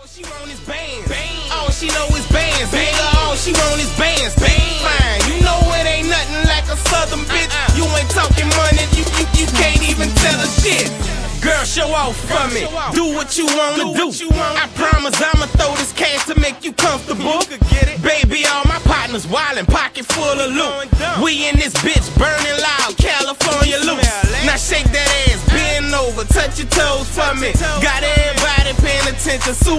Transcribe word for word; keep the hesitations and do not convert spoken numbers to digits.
she want is bands. Bands. All she know is bands. Nigga, all she want is bands. Bands. Fine, you know it ain't nothing like a southern bitch. Uh-uh. You ain't talking money, you, you, you can't even tell a shit. Girl, show off for me. Do what you wanna do. do. I promise I'ma throw this cash to make you comfortable. You get it. Baby, all my partners wildin', pocket full of loot. We in this bitch burning loud, California loose. Now shake that ass, bend over, touch your toes for me. Got everybody paying attention. Super